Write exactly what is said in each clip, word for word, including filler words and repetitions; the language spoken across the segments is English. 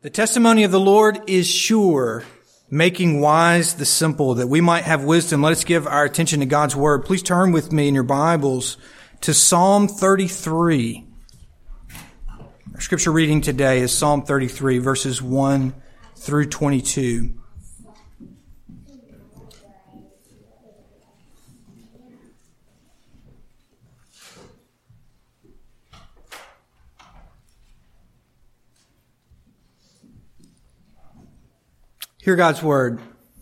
The testimony of the Lord is sure, making wise the simple, that we might have wisdom. Let us give our attention to God's Word. Please turn with me in your Bibles to Psalm thirty-three. Our scripture reading today is Psalm thirty-three, verses one through twenty-two. Hear God's word.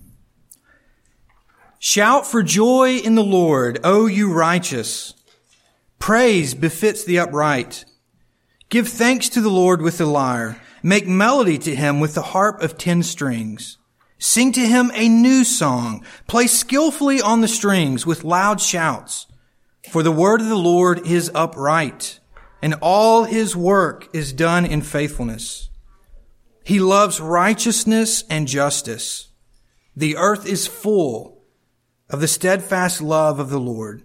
Shout for joy in the Lord, O you righteous. Praise befits the upright. Give thanks to the Lord with the lyre. Make melody to him with the harp of ten strings. Sing to him a new song. Play skillfully on the strings with loud shouts. For the word of the Lord is upright, and all his work is done in faithfulness. He loves righteousness and justice. The earth is full of the steadfast love of the Lord.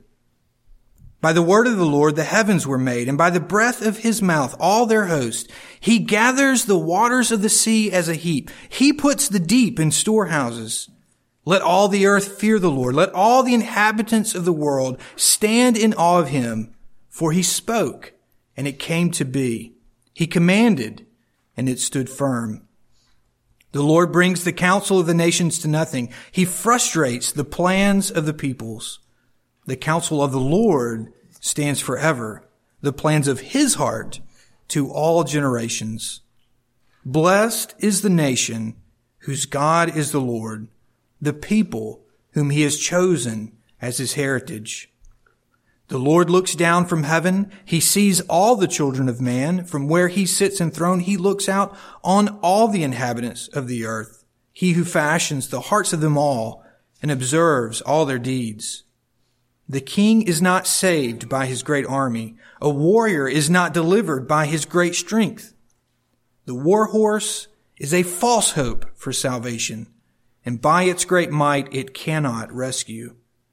By the word of the Lord the heavens were made, and by the breath of his mouth all their host. He gathers the waters of the sea as a heap. He puts the deep in storehouses. Let all the earth fear the Lord. Let all the inhabitants of the world stand in awe of him. For he spoke, and it came to be. He commanded, and it stood firm. The Lord brings the counsel of the nations to nothing. He frustrates the plans of the peoples. The counsel of the Lord stands forever, the plans of his heart to all generations. Blessed is the nation whose God is the Lord, the people whom he has chosen as his heritage. The Lord looks down from heaven. He sees all the children of man. From where he sits enthroned, he looks out on all the inhabitants of the earth. He who fashions the hearts of them all and observes all their deeds. The king is not saved by his great army. A warrior is not delivered by his great strength. The war horse is a false hope for salvation, and by its great might it cannot rescue.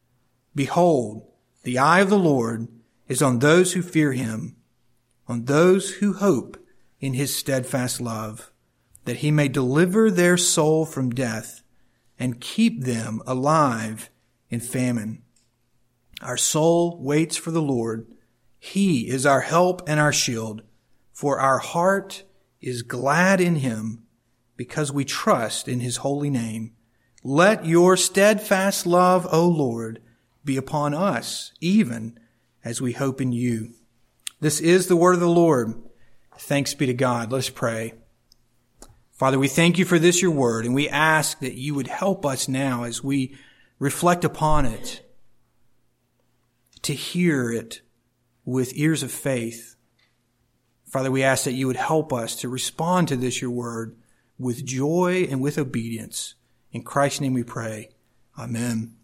Behold, the eye of the Lord is on those who fear him, on those who hope in his steadfast love, that he may deliver their soul from death and keep them alive in famine. Our soul waits for the Lord. He is our help and our shield, for our heart is glad in him because we trust in his holy name. Let your steadfast love, O Lord, be upon us, even as we hope in you. This is the word of the Lord. Thanks be to God. Let us pray. Father, we thank you for this, your word, and we ask that you would help us now as we reflect upon it, to hear it with ears of faith. Father, we ask that you would help us to respond to this, your word, with joy and with obedience. In Christ's name we pray. Amen.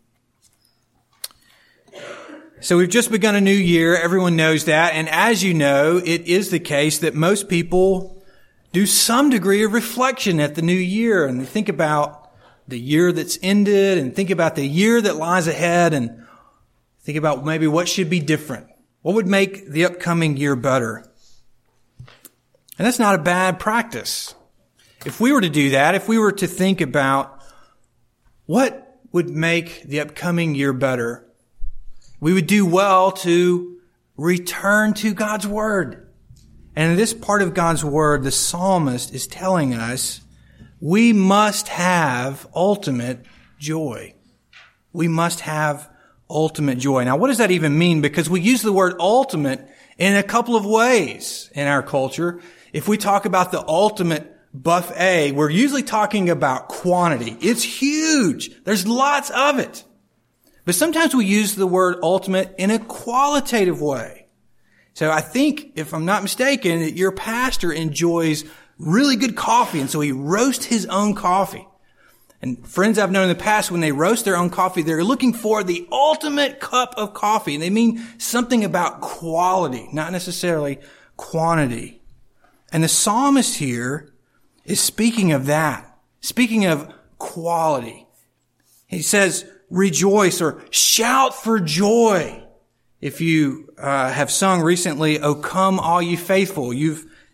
So we've just begun a new year. Everyone knows that. And as you know, it is the case that most people do some degree of reflection at the new year. And they think about the year that's ended and think about the year that lies ahead and think about maybe what should be different. What would make the upcoming year better? And that's not a bad practice. If we were to do that, if we were to think about what would make the upcoming year better, we would do well to return to God's word. And in this part of God's word, the psalmist is telling us we must have ultimate joy. We must have ultimate joy. Now, what does that even mean? Because we use the word ultimate in a couple of ways in our culture. If we talk about the ultimate buffet, we're usually talking about quantity. It's huge. There's lots of it. But sometimes we use the word ultimate in a qualitative way. So I think, if I'm not mistaken, that your pastor enjoys really good coffee, and so he roasts his own coffee. And friends I've known in the past, when they roast their own coffee, they're looking for the ultimate cup of coffee. And they mean something about quality, not necessarily quantity. And the psalmist here is speaking of that, speaking of quality. He says, rejoice or shout for joy. If you uh, have sung recently, "O come all ye faithful," you've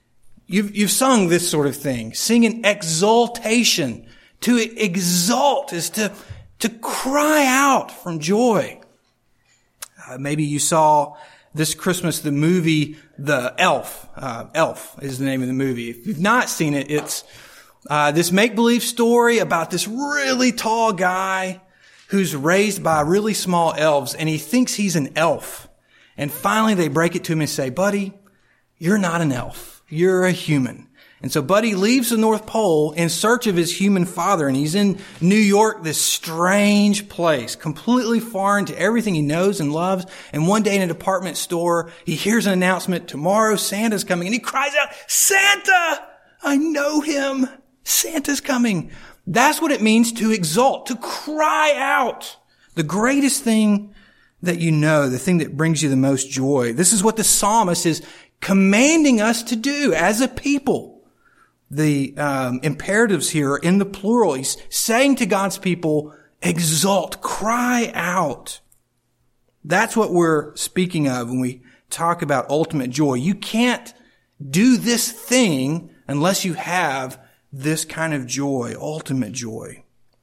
You've, you've sung this sort of thing. Singing exultation. To exult is to, to cry out from joy. Uh, maybe you saw this Christmas the movie The Elf. Uh, Elf is the name of the movie. If you've not seen it, it's uh, this make-believe story about this really tall guy who's raised by really small elves, and he thinks he's an elf. And finally they break it to him and say, buddy, you're not an elf. You're a human. And so Buddy leaves the North Pole in search of his human father, and he's in New York, this strange place, completely foreign to everything he knows and loves. And one day in a department store, he hears an announcement, tomorrow Santa's coming, and he cries out, Santa! I know him! Santa's coming! That's what it means to exult, to cry out. The greatest thing that you know, the thing that brings you the most joy. This is what the psalmist is commanding us to do as a people. The um, imperatives here are in the plural. He's saying to God's people, exult, cry out. That's what we're speaking of when we talk about ultimate joy. You can't do this thing unless you have this kind of joy, ultimate joy.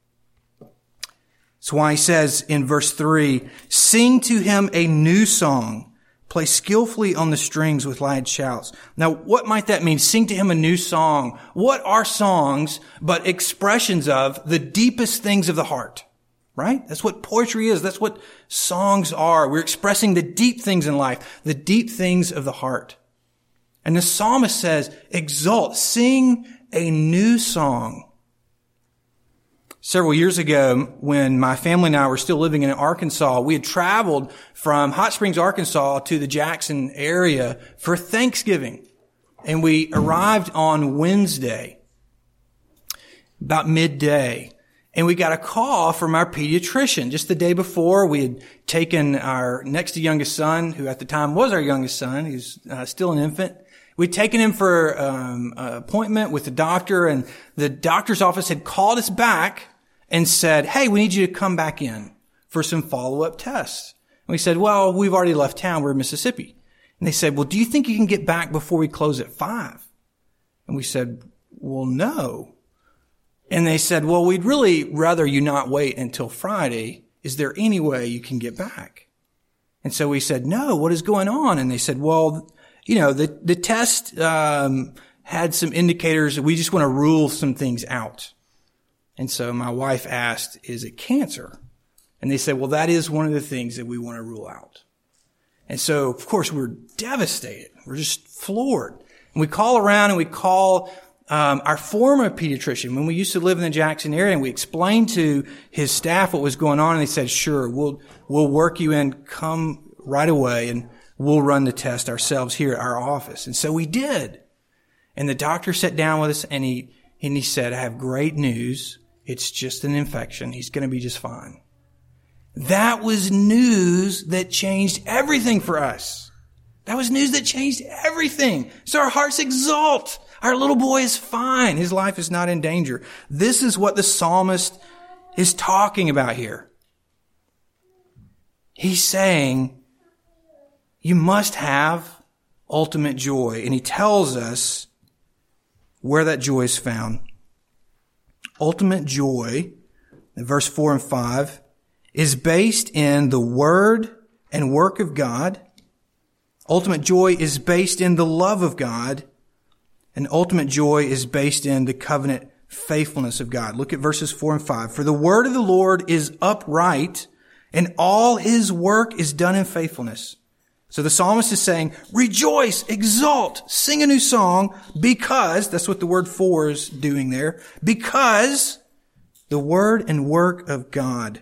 That's why he says in verse three, sing to him a new song. Play skillfully on the strings with loud shouts. Now, what might that mean? Sing to him a new song. What are songs but expressions of the deepest things of the heart? Right? That's what poetry is. That's what songs are. We're expressing the deep things in life, the deep things of the heart. And the psalmist says, exult, sing a new song. Several years ago, when my family and I were still living in Arkansas, we had traveled from Hot Springs, Arkansas to the Jackson area for Thanksgiving. And we arrived on Wednesday, about midday. And we got a call from our pediatrician just the day before. We had taken our next to youngest son, who at the time was our youngest son. He was uh, still an infant. We'd taken him for um, an appointment with the doctor, and the doctor's office had called us back and said, hey, we need you to come back in for some follow-up tests. And we said, well, we've already left town. We're in Mississippi. And they said, well, do you think you can get back before we close at five? And we said, well, no. And they said, well, we'd really rather you not wait until Friday. Is there any way you can get back? And so we said, no, what is going on? And they said, well, you know, the, the test um, had some indicators that we just want to rule some things out. And so my wife asked, is it cancer? And they said, well, that is one of the things that we want to rule out. And so, of course, we're devastated. We're just floored. And we call around and we call um, our former pediatrician when we used to live in the Jackson area, and we explained to his staff what was going on, and they said, sure, we'll we'll work you in, come right away, and we'll run the test ourselves here at our office. And so we did. And the doctor sat down with us, and he and he said, I have great news. It's just an infection. He's going to be just fine. That was news that changed everything for us. That was news that changed everything. So our hearts exult. Our little boy is fine. His life is not in danger. This is what the psalmist is talking about here. He's saying, you must have ultimate joy. And he tells us where that joy is found. Ultimate joy, in verse four and five, is based in the word and work of God. Ultimate joy is based in the love of God. And ultimate joy is based in the covenant faithfulness of God. Look at verses four and five. For the word of the Lord is upright, and all his work is done in faithfulness. So the psalmist is saying, rejoice, exult, sing a new song, because, that's what the word for is doing there, because the word and work of God.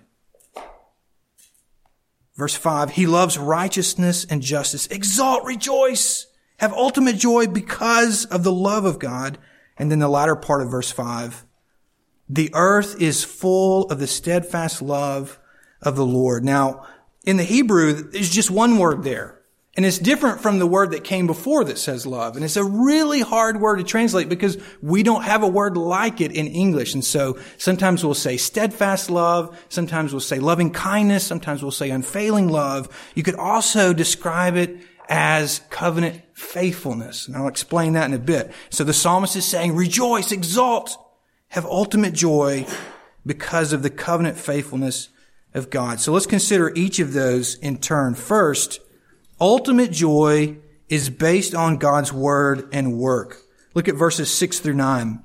Verse five, he loves righteousness and justice. Exalt, rejoice, have ultimate joy because of the love of God. And then the latter part of verse five, the earth is full of the steadfast love of the Lord. Now, in the Hebrew, there's just one word there. And it's different from the word that came before that says love. And it's a really hard word to translate because we don't have a word like it in English. And so sometimes we'll say steadfast love. Sometimes we'll say loving kindness. Sometimes we'll say unfailing love. You could also describe it as covenant faithfulness. And I'll explain that in a bit. So the psalmist is saying, rejoice, exult, have ultimate joy because of the covenant faithfulness of God. So let's consider each of those in turn. First, ultimate joy is based on God's word and work. Look at verses six through nine.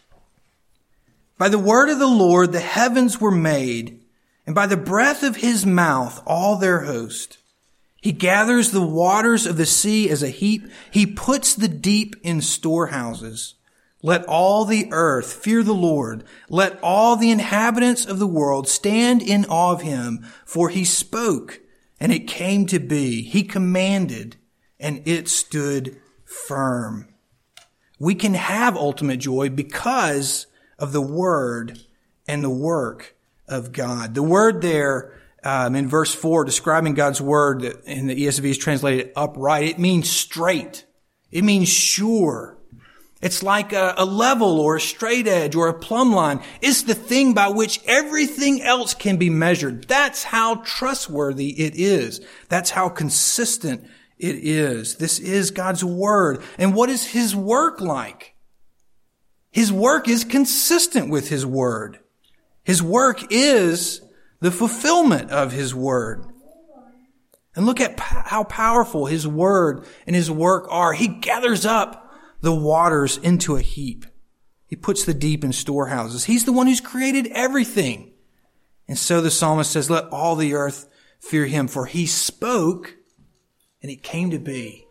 By the word of the Lord the heavens were made, and by the breath of his mouth all their host. He gathers the waters of the sea as a heap. He puts the deep in storehouses. Let all the earth fear the Lord. Let all the inhabitants of the world stand in awe of him. For he spoke, and it came to be. He commanded, and it stood firm. We can have ultimate joy because of the word and the work of God. The word there um, in verse four, describing God's word in the E S V is translated upright. It means straight. It means sure. It's like a, a level or a straight edge or a plumb line. It's the thing by which everything else can be measured. That's how trustworthy it is. That's how consistent it is. This is God's word. And what is his work like? His work is consistent with his word. His work is the fulfillment of his word. And look at how powerful his word and his work are. He gathers up the waters into a heap. He puts the deep in storehouses. He's the one who's created everything. And so the psalmist says, let all the earth fear him, for he spoke and it came to be.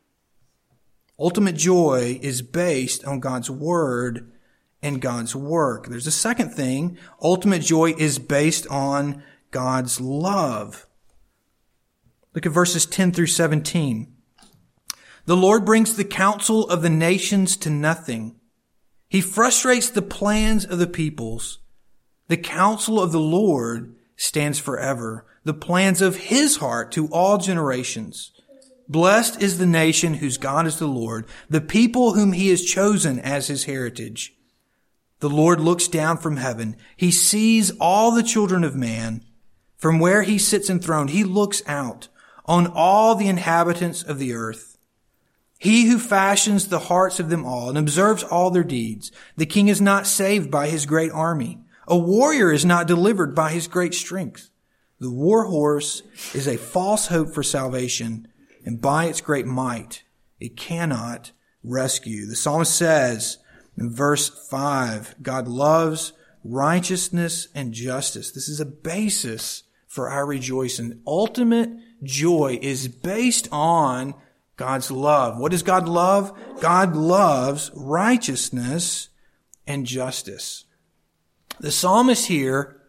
Ultimate joy is based on God's word and God's work. There's a second thing. Ultimate joy is based on God's love. Look at verses ten through seventeen. The Lord brings the counsel of the nations to nothing. He frustrates the plans of the peoples. The counsel of the Lord stands forever, the plans of his heart to all generations. Blessed is the nation whose God is the Lord, the people whom he has chosen as his heritage. The Lord looks down from heaven. He sees all the children of man. From where he sits enthroned, he looks out on all the inhabitants of the earth. He who fashions the hearts of them all and observes all their deeds. The king is not saved by his great army. A warrior is not delivered by his great strength. The war horse is a false hope for salvation, and by its great might it cannot rescue. The psalmist says in verse five, God loves righteousness and justice. This is a basis for our rejoicing. Ultimate joy is based on God's love. What does God love? God loves righteousness and justice. The psalmist here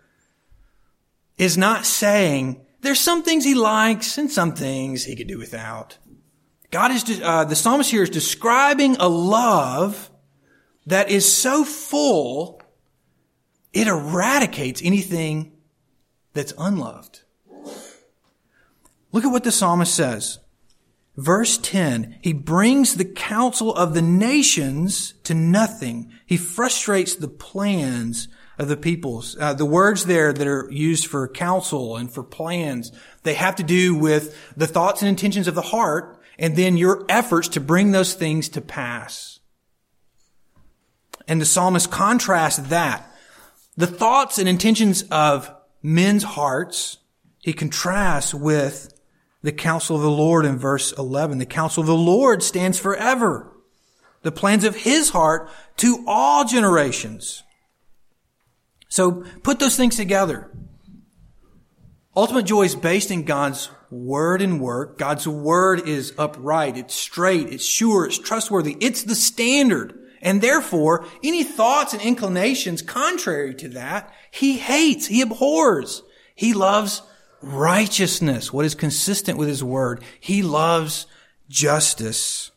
is not saying there's some things he likes and some things he could do without. God is, uh, the psalmist here is describing a love that is so full, it eradicates anything that's unloved. Look at what the psalmist says. Verse ten, he brings the counsel of the nations to nothing. He frustrates the plans of the peoples. Uh, the words there that are used for counsel and for plans, they have to do with the thoughts and intentions of the heart and then your efforts to bring those things to pass. And the psalmist contrasts that. The thoughts and intentions of men's hearts, he contrasts with the counsel of the Lord in verse eleven. The counsel of the Lord stands forever. The plans of his heart to all generations. So put those things together. Ultimate joy is based in God's word and work. God's word is upright. It's straight. It's sure. It's trustworthy. It's the standard. And therefore, any thoughts and inclinations contrary to that, he hates. He abhors. He loves righteousness, what is consistent with his word. He loves justice.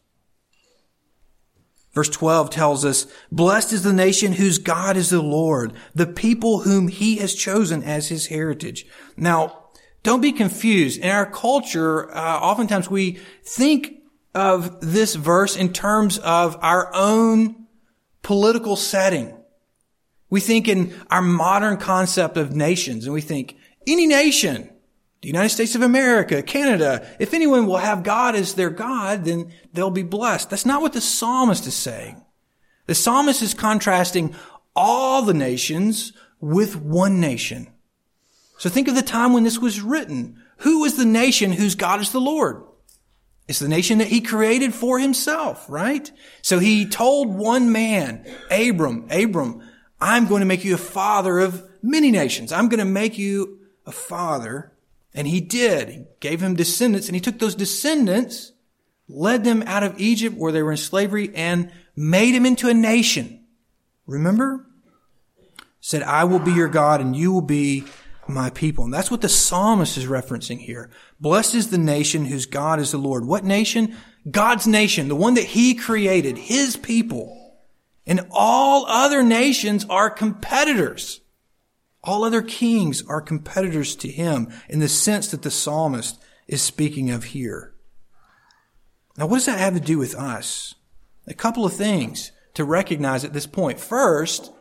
Verse twelve tells us, blessed is the nation whose God is the Lord, the people whom he has chosen as his heritage. Now, don't be confused. In our culture, uh, oftentimes we think of this verse in terms of our own political setting. We think in our modern concept of nations, and we think, any nation, the United States of America, Canada. If anyone will have God as their God, then they'll be blessed. That's not what the psalmist is saying. The psalmist is contrasting all the nations with one nation. So think of the time when this was written. Who was the nation whose God is the Lord? It's the nation that he created for himself, right? So he told one man, Abram, Abram, I'm going to make you a father of many nations. I'm going to make you a father. And he did. He gave him descendants, and he took those descendants, led them out of Egypt where they were in slavery, and made them into a nation. Remember? Said, I will be your God and you will be my people. And that's what the psalmist is referencing here. Blessed is the nation whose God is the Lord. What nation? God's nation, the one that he created, his people. And all other nations are competitors. All other kings are competitors to him in the sense that the psalmist is speaking of here. Now, what does that have to do with us? A couple of things to recognize at this point. First,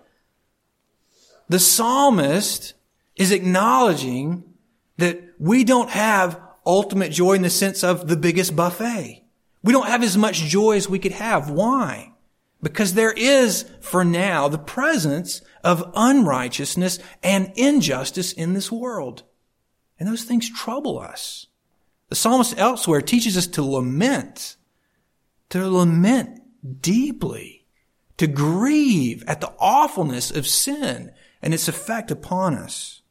the psalmist is acknowledging that we don't have ultimate joy in the sense of the biggest buffet. We don't have as much joy as we could have. Why? Because there is, for now, the presence of unrighteousness and injustice in this world. And those things trouble us. The psalmist elsewhere teaches us to lament, to lament deeply, to grieve at the awfulness of sin and its effect upon us.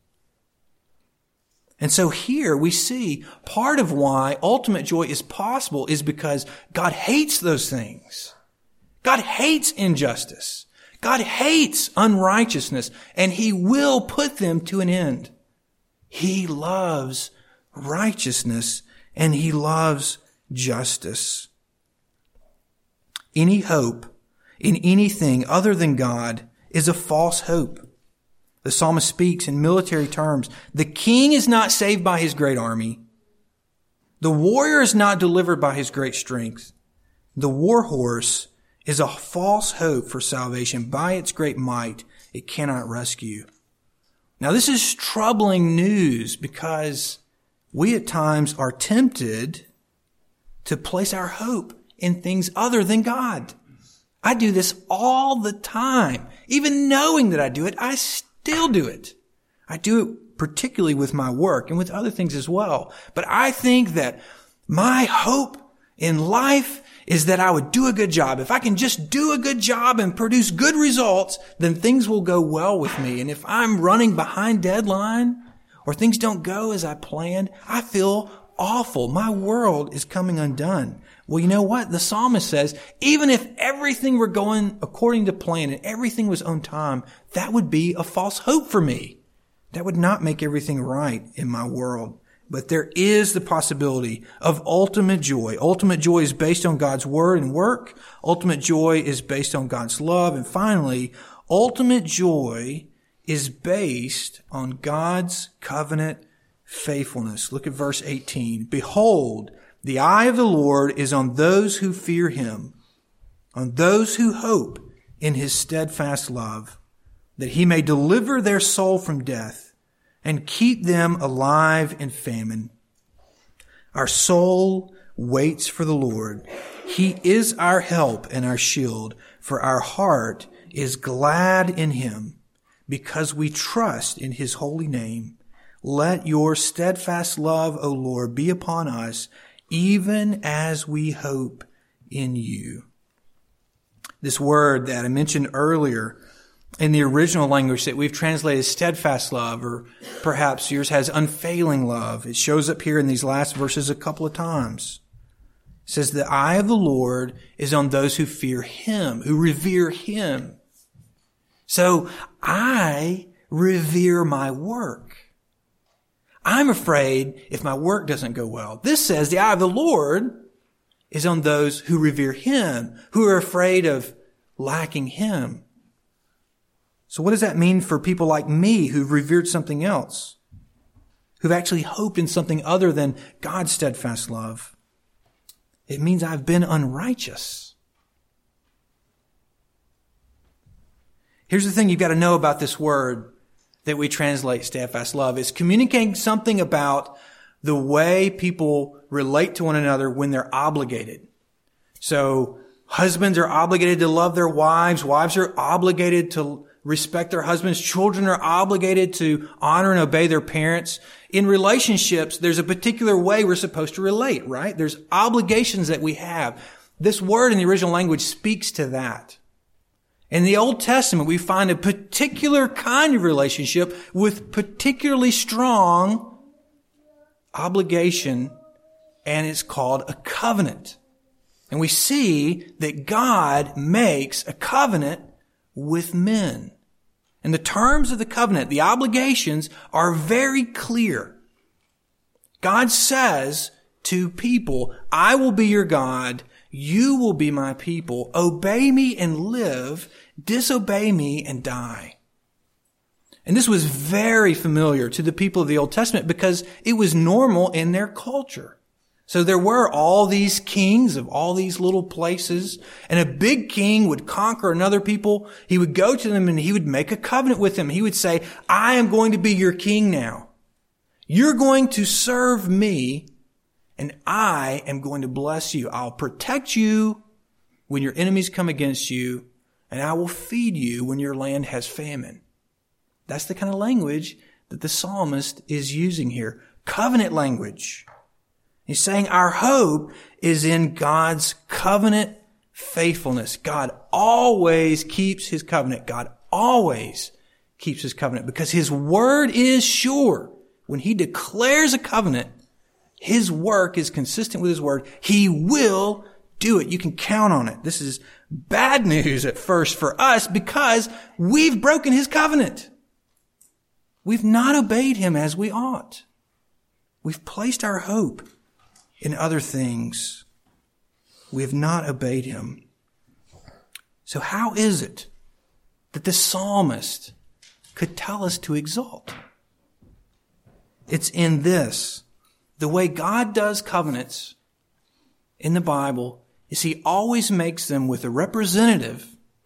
And so here we see part of why ultimate joy is possible is because God hates those things. God hates injustice. God hates unrighteousness, and he will put them to an end. He loves righteousness, and he loves justice. Any hope in anything other than God is a false hope. The psalmist speaks in military terms. The king is not saved by his great army. The warrior is not delivered by his great strength. The war horse is a false hope for salvation. By its great might, it cannot rescue. Now, this is troubling news because we at times are tempted to place our hope in things other than God. I do this all the time. Even knowing that I do it, I still do it. I do it particularly with my work and with other things as well. But I think that my hope in life is that I would do a good job. If I can just do a good job and produce good results, then things will go well with me. And if I'm running behind deadline or things don't go as I planned, I feel awful. My world is coming undone. Well, you know what? The psalmist says, even if everything were going according to plan and everything was on time, that would be a false hope for me. That would not make everything right in my world. But there is the possibility of ultimate joy. Ultimate joy is based on God's word and work. Ultimate joy is based on God's love. And finally, ultimate joy is based on God's covenant faithfulness. Look at verse eighteen. Behold, the eye of the Lord is on those who fear him, on those who hope in his steadfast love, that he may deliver their soul from death and keep them alive in famine. Our soul waits for the Lord. He is our help and our shield, for our heart is glad in him, because we trust in his holy name. Let your steadfast love, O Lord, be upon us, even as we hope in you. This word that I mentioned earlier in the original language that we've translated steadfast love, or perhaps yours has unfailing love. It shows up here in these last verses a couple of times. It says, the eye of the Lord is on those who fear him, who revere him. So I revere my work. I'm afraid if my work doesn't go well. This says the eye of the Lord is on those who revere him, who are afraid of lacking him. So what does that mean for people like me who've revered something else, who've actually hoped in something other than God's steadfast love? It means I've been unrighteous. Here's the thing you've got to know about this word that we translate steadfast love. It's communicating something about the way people relate to one another when they're obligated. So husbands are obligated to love their wives. Wives are obligated to respect their husbands. Children are obligated to honor and obey their parents. In relationships, there's a particular way we're supposed to relate, right? There's obligations that we have. This word in the original language speaks to that. In the Old Testament, we find a particular kind of relationship with particularly strong obligation, and it's called a covenant. And we see that God makes a covenant with men. And the terms of the covenant, the obligations, are very clear. God says to people, I will be your God, you will be my people, obey me and live, disobey me and die. And this was very familiar to the people of the Old Testament because it was normal in their culture. So there were all these kings of all these little places, and a big king would conquer another people. He would go to them and he would make a covenant with them. He would say, I am going to be your king now. You're going to serve me, and I am going to bless you. I'll protect you when your enemies come against you, and I will feed you when your land has famine. That's the kind of language that the psalmist is using here. Covenant language. He's saying our hope is in God's covenant faithfulness. God always keeps his covenant. God always keeps his covenant because his word is sure. When he declares a covenant, his work is consistent with his word. He will do it. You can count on it. This is bad news at first for us because we've broken his covenant. We've not obeyed him as we ought. We've placed our hope in other things. We have not obeyed him. So how is it that the psalmist could tell us to exult? It's in this. The way God does covenants in the Bible is he always makes them with a representative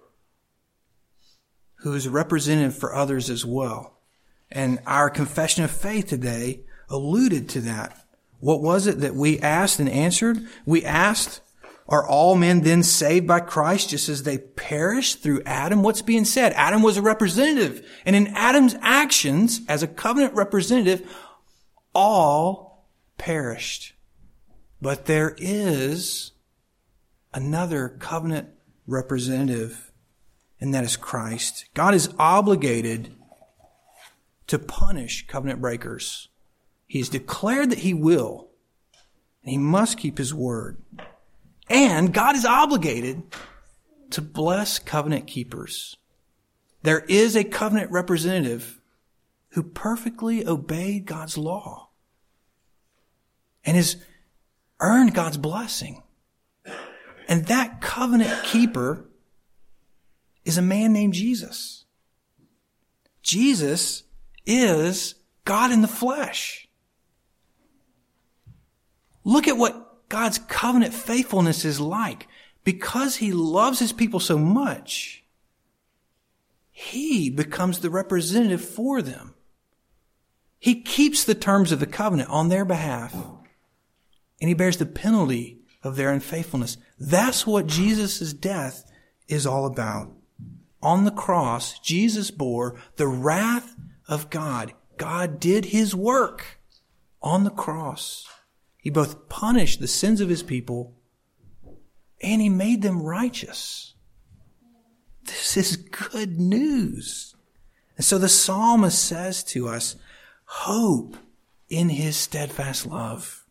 who is a representative for others as well. And our confession of faith today alluded to that. What was it that we asked and answered? We asked, are all men then saved by Christ just as they perished through Adam? What's being said? Adam was a representative. And in Adam's actions, as a covenant representative, all perished. But there is another covenant representative, and that is Christ. God is obligated to punish covenant breakers. He has declared that he will, and he must keep his word. And God is obligated to bless covenant keepers. There is a covenant representative who perfectly obeyed God's law and has earned God's blessing. And that covenant keeper is a man named Jesus. Jesus is God in the flesh. Look at what God's covenant faithfulness is like. Because he loves his people so much, he becomes the representative for them. He keeps the terms of the covenant on their behalf, and he bears the penalty of their unfaithfulness. That's what Jesus' death is all about. On the cross, Jesus bore the wrath of God. God did his work on the cross. He both punished the sins of his people and he made them righteous. This is good news. And so the psalmist says to us, hope in his steadfast love.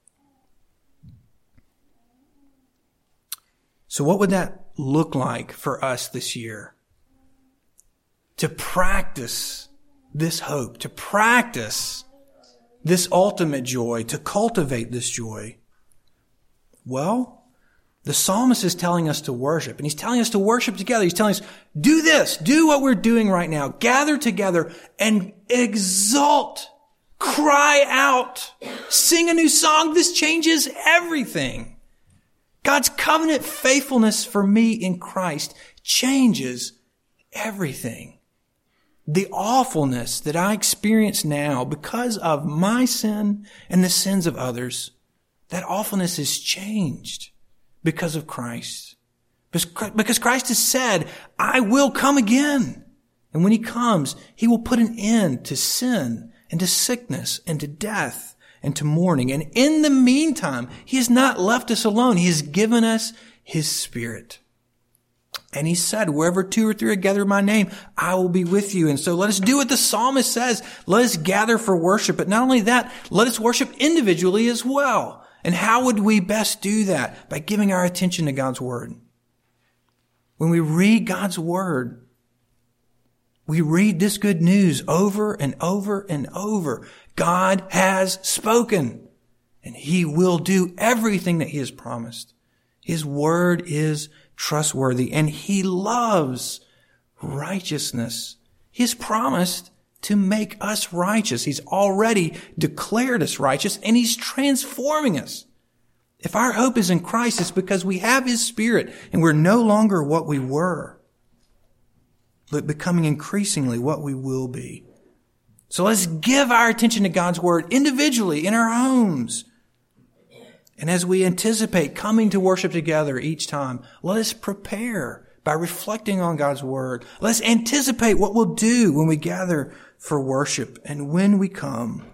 So what would that look like for us this year? To practice this hope, to practice this ultimate joy, to cultivate this joy. Well, the psalmist is telling us to worship, and he's telling us to worship together. He's telling us, do this, do what we're doing right now. Gather together and exult, cry out, sing a new song. This changes everything. God's covenant faithfulness for me in Christ changes everything. the awfulness that I experience now because of my sin and the sins of others, that awfulness is changed because of Christ. Because Christ has said, I will come again. And when he comes, he will put an end to sin and to sickness and to death and to mourning. And in the meantime, he has not left us alone. He has given us his Spirit. And he said, wherever two or three are gathered in my name, I will be with you. And so let us do what the psalmist says. Let us gather for worship. But not only that, let us worship individually as well. And how would we best do that? By giving our attention to God's word. When we read God's word, we read this good news over and over and over. God has spoken, and he will do everything that he has promised. His word is trustworthy, and he loves righteousness. He has promised to make us righteous. He's already declared us righteous, and he's transforming us. If our hope is in Christ, it's because we have his Spirit, and we're no longer what we were, but becoming increasingly what we will be. So let's give our attention to God's word individually in our homes. And as we anticipate coming to worship together each time, let us prepare by reflecting on God's word. Let's anticipate what we'll do when we gather for worship and when we come.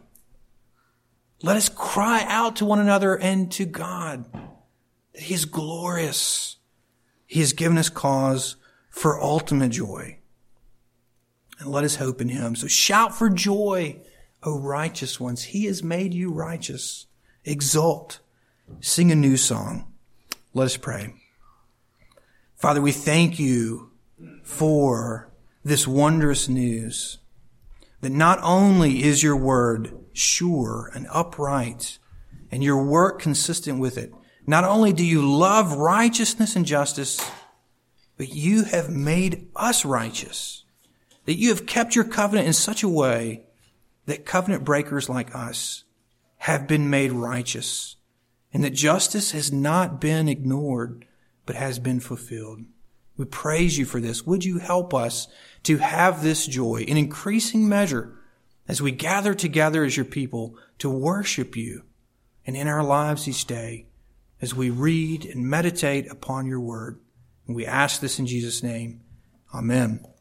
Let us cry out to one another and to God that he is glorious. He has given us cause for ultimate joy. And let us hope in him. So shout for joy, O righteous ones. He has made you righteous. Exult. Sing a new song. Let us pray. Father, we thank you for this wondrous news that not only is your word sure and upright and your work consistent with it, not only do you love righteousness and justice, but you have made us righteous, that you have kept your covenant in such a way that covenant breakers like us have been made righteous, and that justice has not been ignored, but has been fulfilled. We praise you for this. Would you help us to have this joy in increasing measure as we gather together as your people to worship you, and in our lives each day as we read and meditate upon your word. And we ask this in Jesus' name. Amen.